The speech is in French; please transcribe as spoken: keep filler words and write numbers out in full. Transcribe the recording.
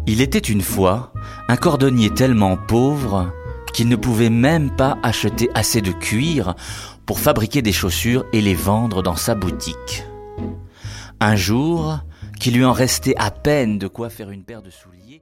Il était une fois un cordonnier tellement pauvre qu'il ne pouvait même pas acheter assez de cuir pour fabriquer des chaussures et les vendre dans sa boutique. Un jour, qu'il lui en restait à peine de quoi faire une paire de souliers,